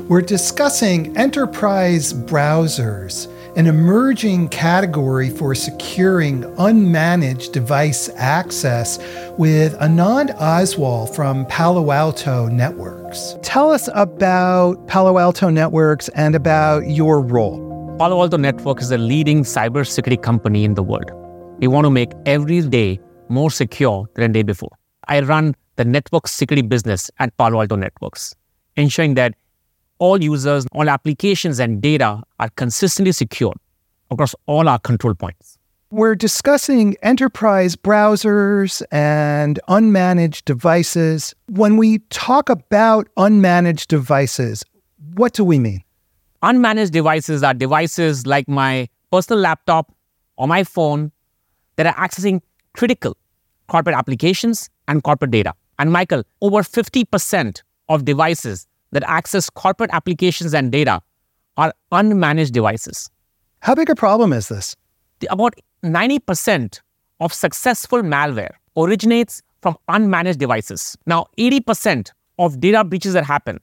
We're discussing enterprise browsers, an emerging category for securing unmanaged device access, with Anand Oswal from Palo Alto Networks. Tell us about Palo Alto Networks and about your role. Palo Alto Networks is the leading cybersecurity company in the world. We want to make every day more secure than the day before. I run the network security business at Palo Alto Networks, ensuring that all users, all applications and data are consistently secured across all our control points. We're discussing enterprise browsers and unmanaged devices. When we talk about unmanaged devices, what do we mean? Unmanaged devices are devices like my personal laptop or my phone that are accessing critical corporate applications and corporate data. And Michael, over 50% of devices that access corporate applications and data are unmanaged devices. How big a problem is this? About 90% of successful malware originates from unmanaged devices. Now, 80% of data breaches that happen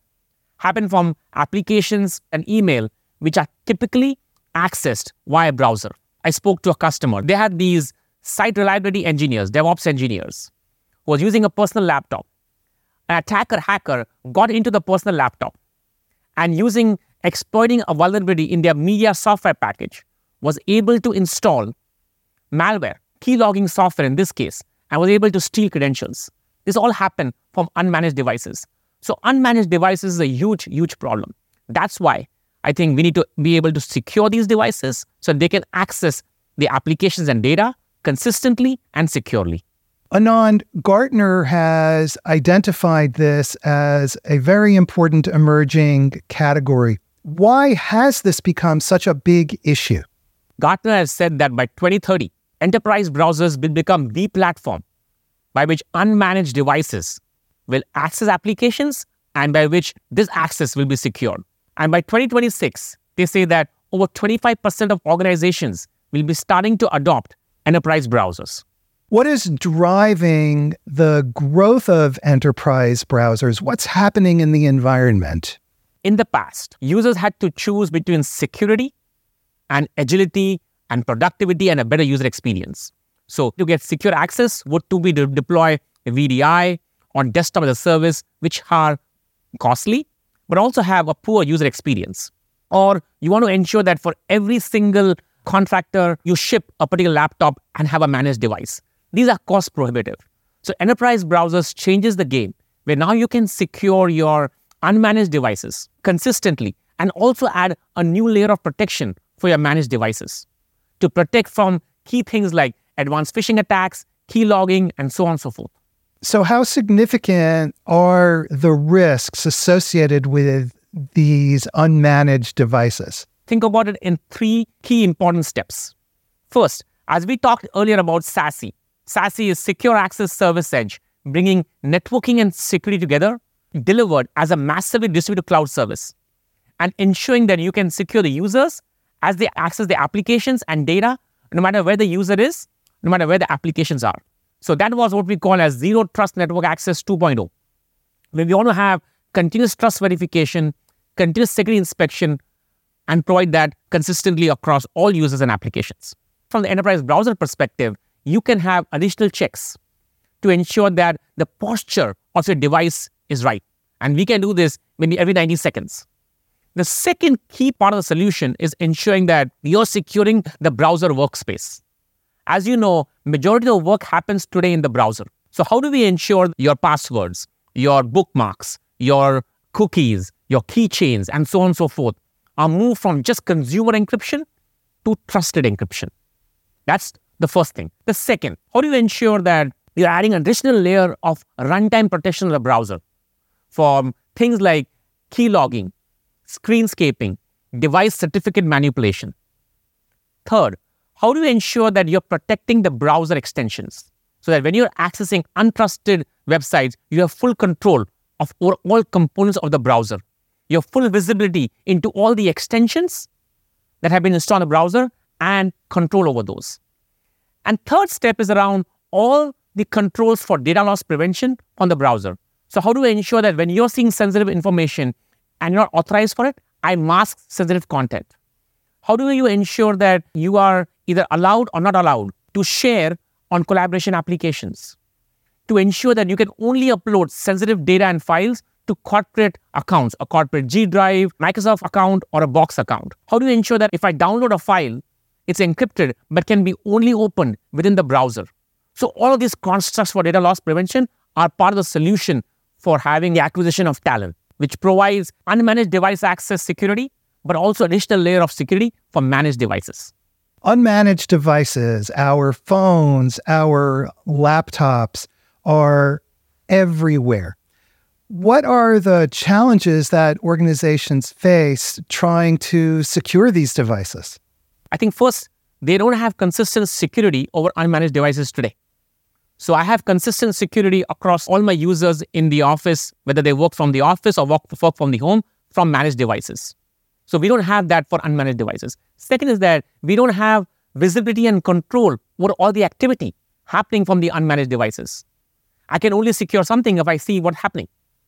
from applications and email, which are typically accessed via browser. I spoke to a customer. They had these site reliability engineers, DevOps engineers, who was using a personal laptop. An hacker got into the personal laptop and exploiting a vulnerability in their media software package, was able to install malware, keylogging software in this case, and was able to steal credentials. This all happened from unmanaged devices. So unmanaged devices is a huge, huge problem. That's why I think we need to be able to secure these devices so they can access the applications and data consistently and securely. Anand, Gartner has identified this as a very important emerging category. Why has this become such a big issue? Gartner has said that by 2030, enterprise browsers will become the platform by which unmanaged devices will access applications and by which this access will be secured. And by 2026, they say that over 25% of organizations will be starting to adopt enterprise browsers. What is driving the growth of enterprise browsers? What's happening in the environment? In the past, users had to choose between security and agility and productivity and a better user experience. So to get secure access, would to be to deploy a VDI on desktop as a service, which are costly, but also have a poor user experience. Or you want to ensure that for every single contractor, you ship a particular laptop and have a managed device. These are cost prohibitive. So enterprise browsers changes the game, where now you can secure your unmanaged devices consistently and also add a new layer of protection for your managed devices to protect from key things like advanced phishing attacks, keylogging, and so on and so forth. So how significant are the risks associated with these unmanaged devices? Think about it in three key important steps. First, as we talked earlier about SASE. SASE is Secure Access Service Edge, bringing networking and security together, delivered as a massively distributed cloud service, and ensuring that you can secure the users as they access the applications and data, no matter where the user is, no matter where the applications are. So that was what we call as Zero Trust Network Access 2.0, where we want to have continuous trust verification, continuous security inspection, and provide that consistently across all users and applications. From the enterprise browser perspective, you can have additional checks to ensure that the posture of your device is right. And we can do this maybe every 90 seconds. The second key part of the solution is ensuring that you're securing the browser workspace. As you know, majority of the work happens today in the browser. So how do we ensure your passwords, your bookmarks, your cookies, your keychains, and so on and so forth are moved from just consumer encryption to trusted encryption? That's the first thing. The second, how do you ensure that you're adding an additional layer of runtime protection of the browser from things like keylogging, screenscaping, device certificate manipulation? Third, how do you ensure that you're protecting the browser extensions so that when you're accessing untrusted websites, you have full control of all components of the browser? You have full visibility into all the extensions that have been installed in the browser and control over those. And third step is around all the controls for data loss prevention on the browser. So how do we ensure that when you're seeing sensitive information and you're not authorized for it, I mask sensitive content. How do you ensure that you are either allowed or not allowed to share on collaboration applications? To ensure that you can only upload sensitive data and files to corporate accounts, a corporate G Drive, Microsoft account, or a Box account. How do you ensure that if I download a file, it's encrypted but can be only opened within the browser? So all of these constructs for data loss prevention are part of the solution for having the acquisition of Talon, which provides unmanaged device access security, but also additional layer of security for managed devices. Unmanaged devices, our phones, our laptops are everywhere. What are the challenges that organizations face trying to secure these devices? I think first, they don't have consistent security over unmanaged devices today. So I have consistent security across all my users in the office, whether they work from the office or work from the home, from managed devices. So we don't have that for unmanaged devices. Second is that we don't have visibility and control over all the activity happening from the unmanaged devices. I can only secure something if I see what's happening.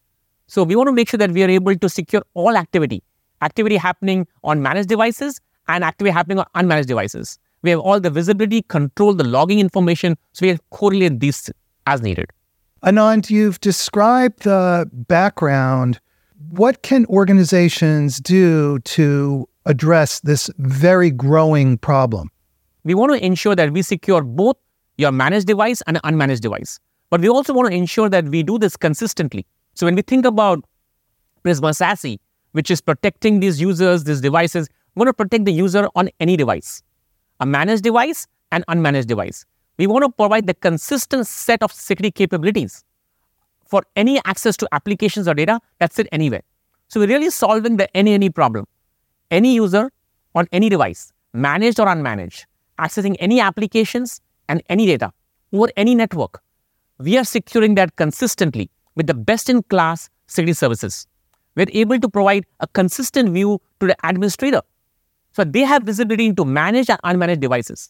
So we want to make sure that we are able to secure all activity happening on managed devices and activity happening on unmanaged devices. We have all the visibility, control, the logging information, so we can correlate these as needed. Anand, you've described the background. What can organizations do to address this very growing problem? We want to ensure that we secure both your managed device and unmanaged device. But we also want to ensure that we do this consistently. So when we think about Prisma SASE, which is protecting these users, these devices, we want to protect the user on any device, a managed device and unmanaged device. We want to provide the consistent set of security capabilities for any access to applications or data that sit anywhere. So we're really solving the any problem. Any user on any device, managed or unmanaged, accessing any applications and any data over any network. We are securing that consistently with the best-in-class security services. We're able to provide a consistent view to the administrator, so they have visibility into managed and unmanaged devices.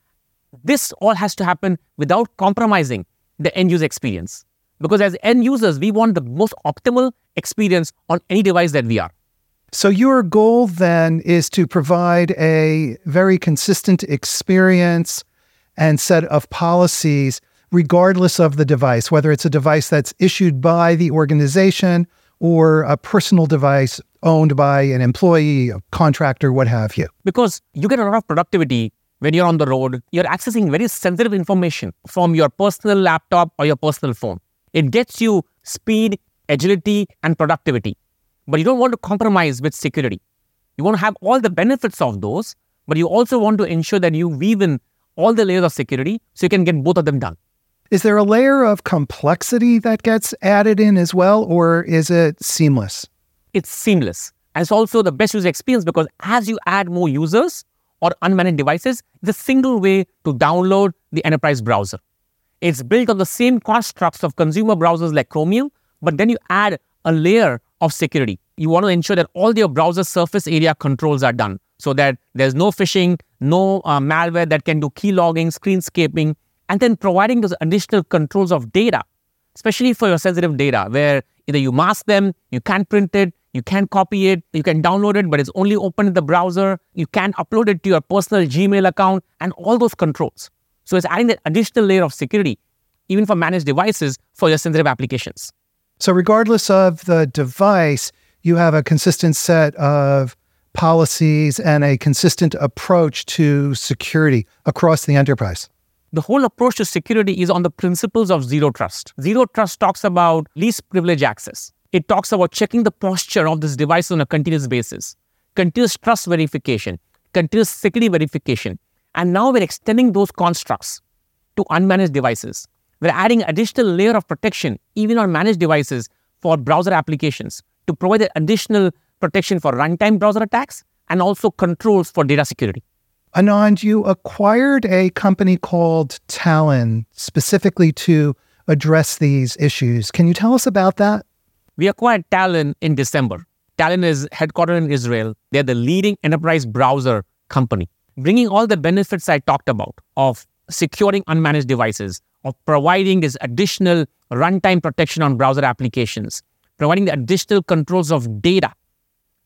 This all has to happen without compromising the end-user experience. Because as end users, we want the most optimal experience on any device that we are. So your goal then is to provide a very consistent experience and set of policies regardless of the device, whether it's a device that's issued by the organization or a personal device owned by an employee, a contractor, what have you. Because you get a lot of productivity when you're on the road. You're accessing very sensitive information from your personal laptop or your personal phone. It gets you speed, agility, and productivity. But you don't want to compromise with security. You want to have all the benefits of those, but you also want to ensure that you weave in all the layers of security so you can get both of them done. Is there a layer of complexity that gets added in as well, or is it seamless? It's seamless. And it's also the best user experience because as you add more users or unmanaged devices, it's a single way to download the enterprise browser. It's built on the same constructs of consumer browsers like Chromium, but then you add a layer of security. You want to ensure that all your browser surface area controls are done so that there's no phishing, no malware that can do key logging, screenscaping, and then providing those additional controls of data, especially for your sensitive data, where either you mask them, you can't print it, you can't copy it, you can download it, but it's only open in the browser, you can't upload it to your personal Gmail account, and all those controls. So it's adding that additional layer of security, even for managed devices, for your sensitive applications. So regardless of the device, you have a consistent set of policies and a consistent approach to security across the enterprise. The whole approach to security is on the principles of zero trust. Zero trust talks about least privilege access. It talks about checking the posture of this device on a continuous basis, continuous trust verification, continuous security verification. And now we're extending those constructs to unmanaged devices. We're adding additional layer of protection, even on managed devices, for browser applications to provide additional protection for runtime browser attacks and also controls for data security. Anand, you acquired a company called Talon specifically to address these issues. Can you tell us about that? We acquired Talon in December. Talon is headquartered in Israel. They're the leading enterprise browser company, bringing all the benefits I talked about of securing unmanaged devices, of providing this additional runtime protection on browser applications, providing the additional controls of data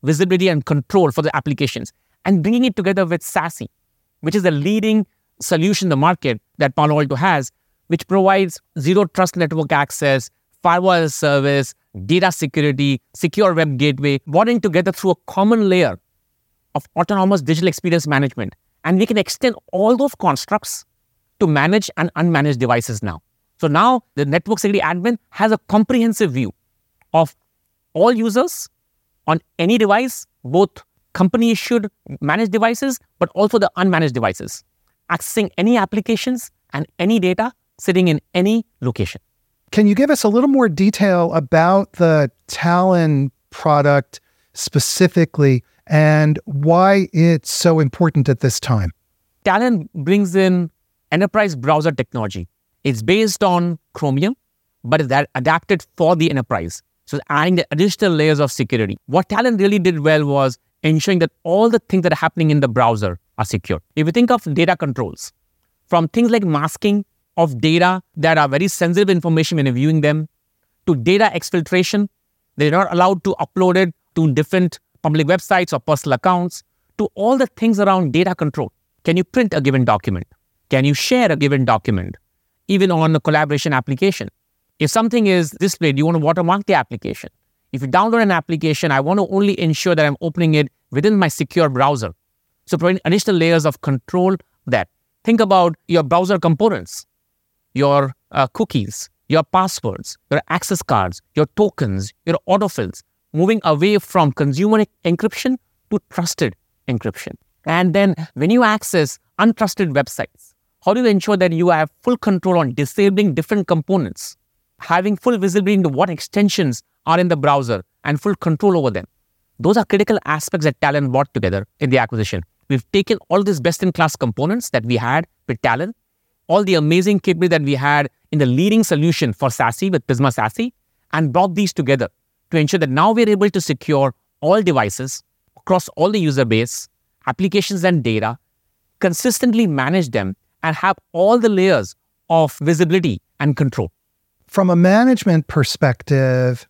visibility and control for the applications, and bringing it together with SASE, which is the leading solution in the market that Palo Alto has, which provides zero trust network access, firewall as a service, data security, secure web gateway, bonding together through a common layer of autonomous digital experience management. And we can extend all those constructs to manage and unmanaged devices now. So now the network security admin has a comprehensive view of all users on any device, both company-issued managed devices, but also the unmanaged devices, accessing any applications and any data sitting in any location. Can you give us a little more detail about the Talon product specifically and why it's so important at this time? Talon brings in enterprise browser technology. It's based on Chromium, but it's adapted for the enterprise. So adding the additional layers of security. What Talon really did well was ensuring that all the things that are happening in the browser are secure. If you think of data controls, from things like masking of data that are very sensitive information when you're viewing them, to data exfiltration, they're not allowed to upload it to different public websites or personal accounts, to all the things around data control. Can you print a given document? Can you share a given document? Even on a collaboration application. If something is displayed, you want to watermark the application. If you download an application, I want to only ensure that I'm opening it within my secure browser. So providing additional layers of control that. Think about your browser components, your cookies, your passwords, your access cards, your tokens, your autofills, moving away from consumer encryption to trusted encryption. And then when you access untrusted websites, how do you ensure that you have full control on disabling different components, having full visibility into what extensions are in the browser and full control over them? Those are critical aspects that Talon brought together in the acquisition. We've taken all these best-in-class components that we had with Talon, all the amazing capability that we had in the leading solution for SASE with Prisma SASE, and brought these together to ensure that now we're able to secure all devices across all the user base, applications and data, consistently manage them, and have all the layers of visibility and control. From a management perspective,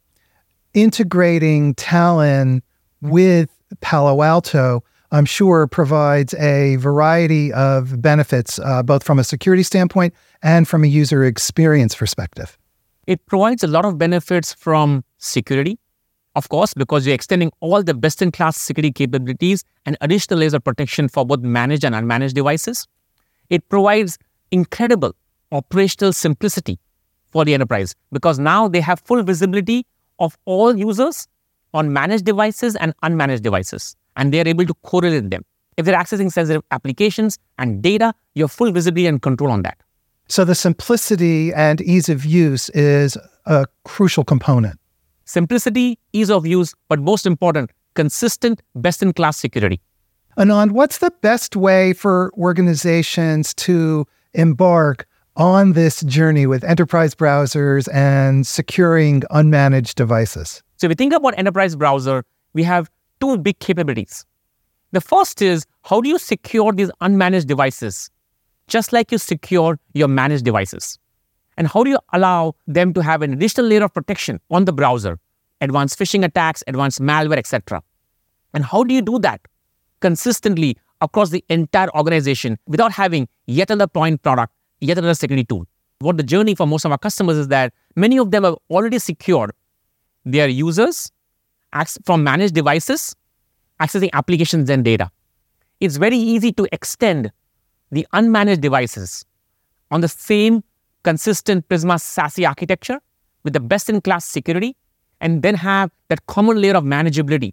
integrating Talon with Palo Alto, I'm sure provides a variety of benefits, both from a security standpoint and from a user experience perspective. It provides a lot of benefits from security, of course, because you're extending all the best-in-class security capabilities and additional layers of protection for both managed and unmanaged devices. It provides incredible operational simplicity for the enterprise because now they have full visibility of all users on managed devices and unmanaged devices, and they're able to correlate them. If they're accessing sensitive applications and data, you have full visibility and control on that. So the simplicity and ease of use is a crucial component. Simplicity, ease of use, but most important, consistent, best-in-class security. Anand, what's the best way for organizations to embark on this journey with enterprise browsers and securing unmanaged devices? So if we think about enterprise browser, we have two big capabilities. The first is, how do you secure these unmanaged devices, just like you secure your managed devices? And how do you allow them to have an additional layer of protection on the browser, advanced phishing attacks, advanced malware, etc.? And how do you do that consistently across the entire organization without having yet another point product, yet another security tool? What the journey for most of our customers is that many of them have already secured their users from managed devices, accessing applications and data. It's very easy to extend the unmanaged devices on the same consistent Prisma SASE architecture with the best-in-class security, and then have that common layer of manageability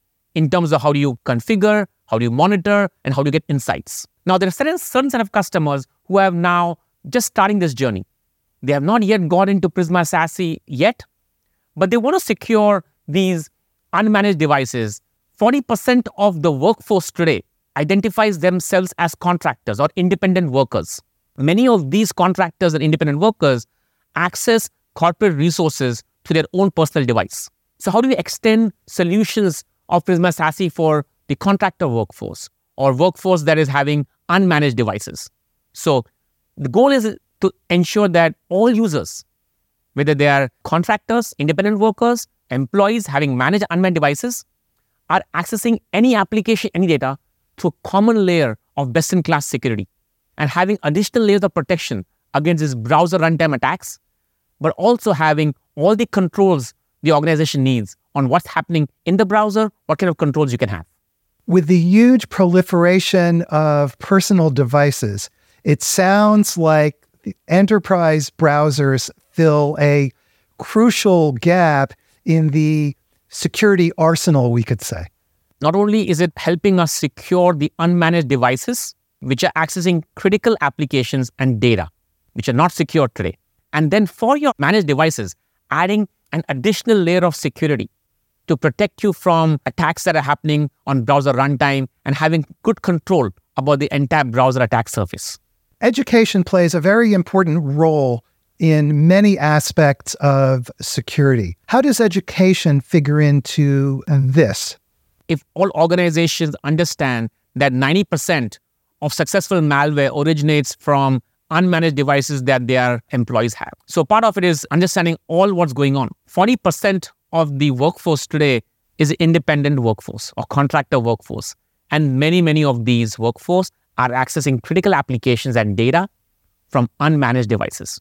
in terms of how do you configure, how do you monitor, and how do you get insights. Now, there are certain set of customers who have now just starting this journey. They have not yet got into Prisma SASE yet, but they want to secure these unmanaged devices. 40% of the workforce today identifies themselves as contractors or independent workers. Many of these contractors and independent workers access corporate resources to their own personal device. So how do we extend solutions of Prisma SASE for the contractor workforce or workforce that is having unmanaged devices? So the goal is to ensure that all users, whether they are contractors, independent workers, employees having managed unmanned devices, are accessing any application, any data through a common layer of best-in-class security and having additional layers of protection against these browser runtime attacks, but also having all the controls the organization needs on what's happening in the browser, what kind of controls you can have. With the huge proliferation of personal devices, it sounds like the enterprise browsers fill a crucial gap in the security arsenal, we could say. Not only is it helping us secure the unmanaged devices, which are accessing critical applications and data, which are not secure today. And then for your managed devices, adding an additional layer of security to protect you from attacks that are happening on browser runtime and having good control about the entire browser attack surface. Education plays a very important role in many aspects of security. How does education figure into this? If all organizations understand that 90% of successful malware originates from unmanaged devices that their employees have. So part of it is understanding all what's going on. 40% of the workforce today is independent workforce or contractor workforce. And many of these workforce are accessing critical applications and data from unmanaged devices.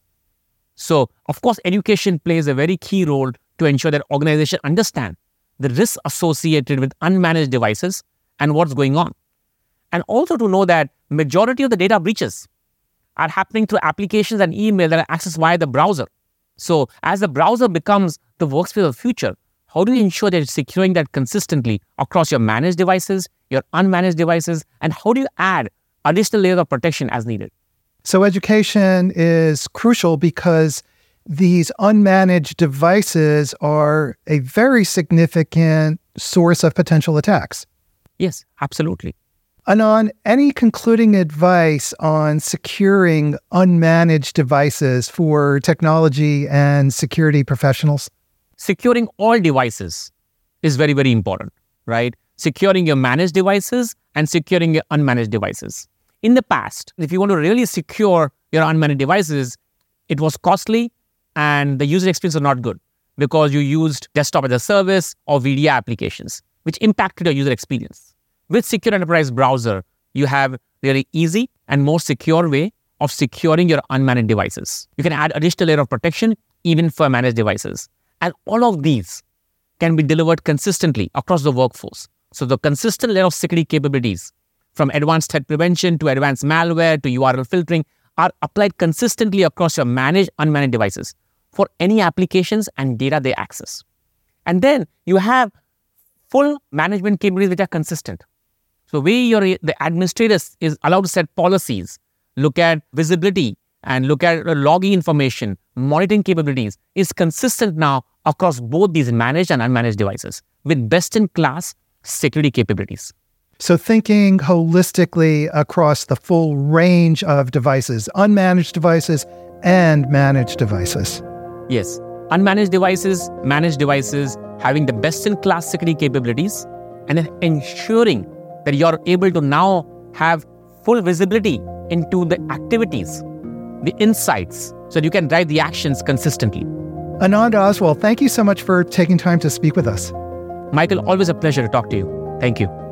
So, of course, education plays a very key role to ensure that organizations understand the risks associated with unmanaged devices and what's going on. And also to know that majority of the data breaches are happening through applications and email that are accessed via the browser. So as the browser becomes the workspace of the future, how do you ensure that you're securing that consistently across your managed devices, your unmanaged devices, and how do you add additional layers of protection as needed? So education is crucial because these unmanaged devices are a very significant source of potential attacks. Yes, absolutely. Anand, any concluding advice on securing unmanaged devices for technology and security professionals? Securing all devices is very, very important, right? Securing your managed devices and securing your unmanaged devices. In the past, if you want to really secure your unmanaged devices, it was costly and the user experience was not good because you used desktop as a service or VDI applications, which impacted your user experience. With Secure Enterprise Browser, you have a very easy and more secure way of securing your unmanaged devices. You can add additional layer of protection even for managed devices. And all of these can be delivered consistently across the workforce. So the consistent layer of security capabilities from advanced threat prevention to advanced malware to URL filtering are applied consistently across your managed, unmanaged devices for any applications and data they access. And then you have full management capabilities which are consistent. So where the administrator is allowed to set policies, look at visibility, and look at logging information, monitoring capabilities is consistent now across both these managed and unmanaged devices with best-in-class security capabilities. So thinking holistically across the full range of devices, unmanaged devices and managed devices. Yes, unmanaged devices, managed devices, having the best-in-class security capabilities, and then ensuring that you're able to now have full visibility into the activities, the insights, so that you can drive the actions consistently. Anand Oswal, thank you so much for taking time to speak with us. Michael, always a pleasure to talk to you. Thank you.